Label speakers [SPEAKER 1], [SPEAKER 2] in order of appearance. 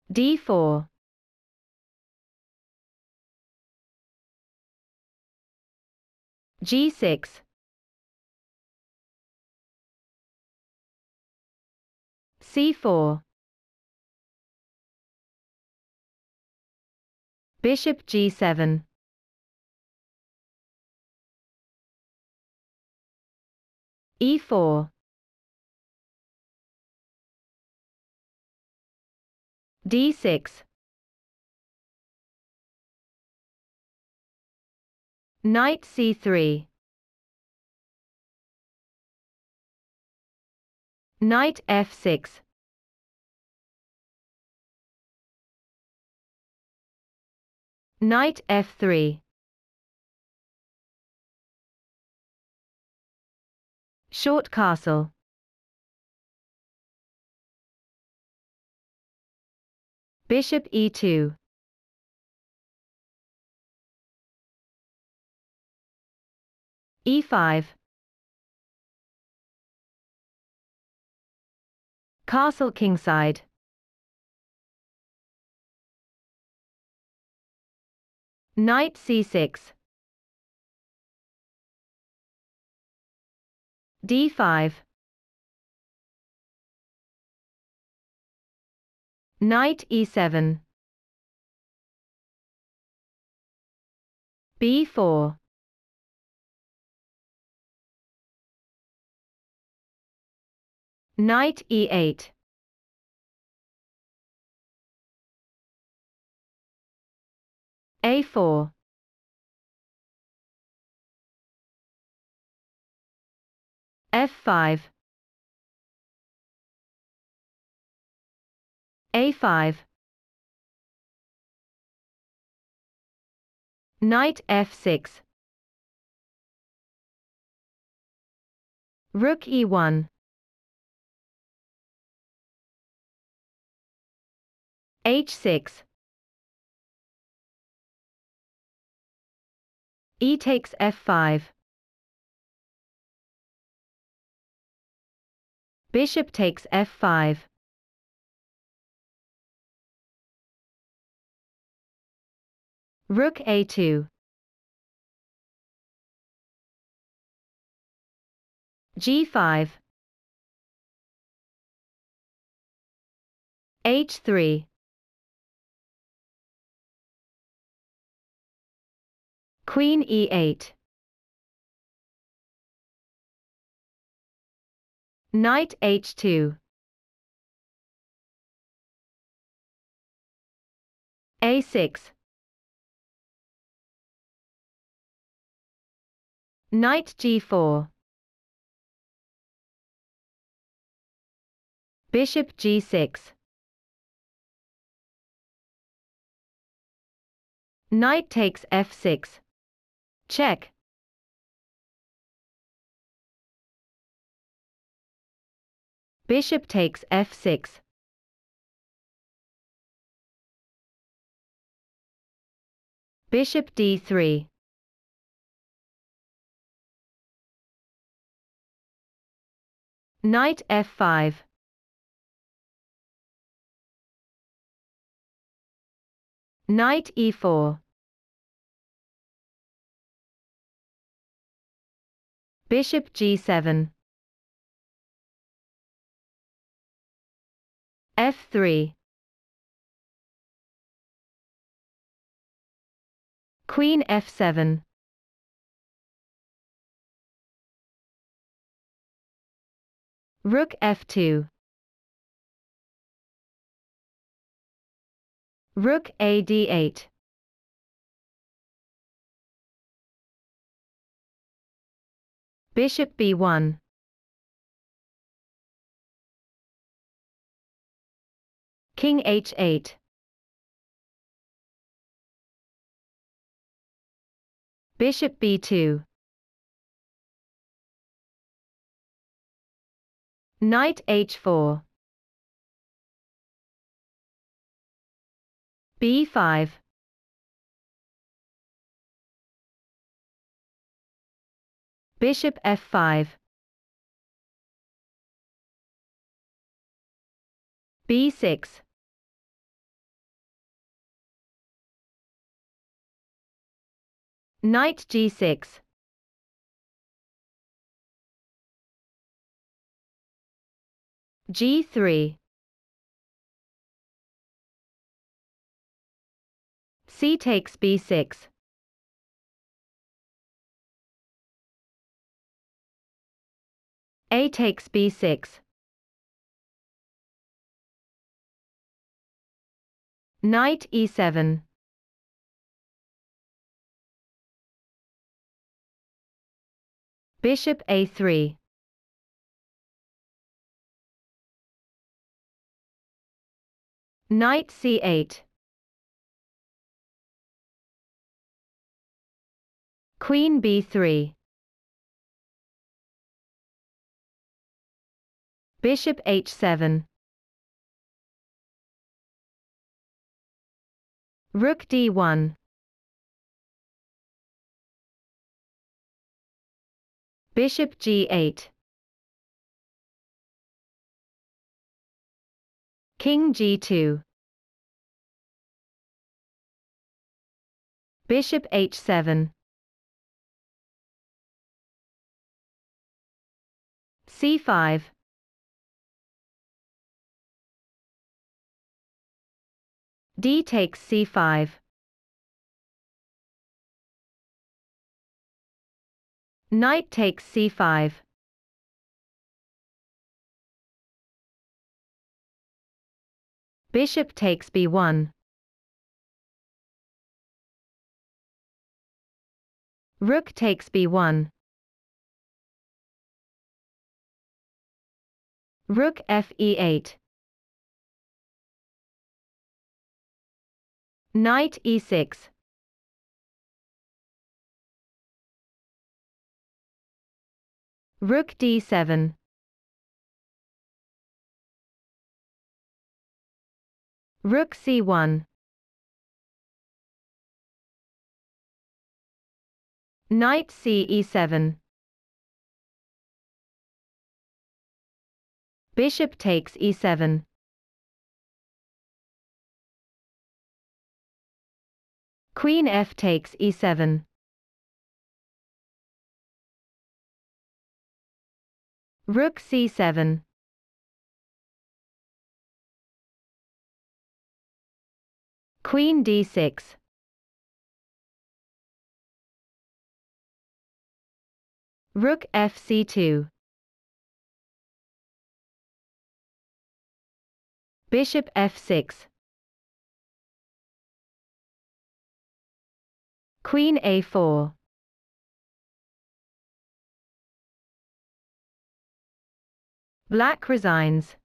[SPEAKER 1] d4, g6, c4, bishop g7, e4, d6, knight c3, knight f6, knight f3, short castle, bishop e2, e5, castle kingside, knight c6, d5, knight e7, b4, knight e8, a4, f5, a5, knight f6, rook e1, h6, e takes f5, bishop takes f5, rook a2, g5, h3, queen e8, knight h2, a6, knight g4, bishop g6, knight takes f6, check, bishop takes f6, bishop d3, knight f5, knight e4, bishop g7, f3, queen f7, rook f2, rook a d8, bishop b1, king h8, bishop b2, knight h4, b5, bishop f5, b6, Knight g6. g3. C takes b6. A takes b6. Knight e7. Bishop a3. Knight c8. Queen b3. Bishop h7. Rook d1. Bishop g8. King g2. Bishop h7. c5. D takes c5. Knight takes c5. Bishop takes b1. Rook takes b1. Rook fe8. Knight e6. Rook d7. Rook c1. Knight ce7. Bishop takes e7. Queen f takes e7. Rook c7. Queen d6. Rook fc2. Bishop f6. Queen a4. Black resigns.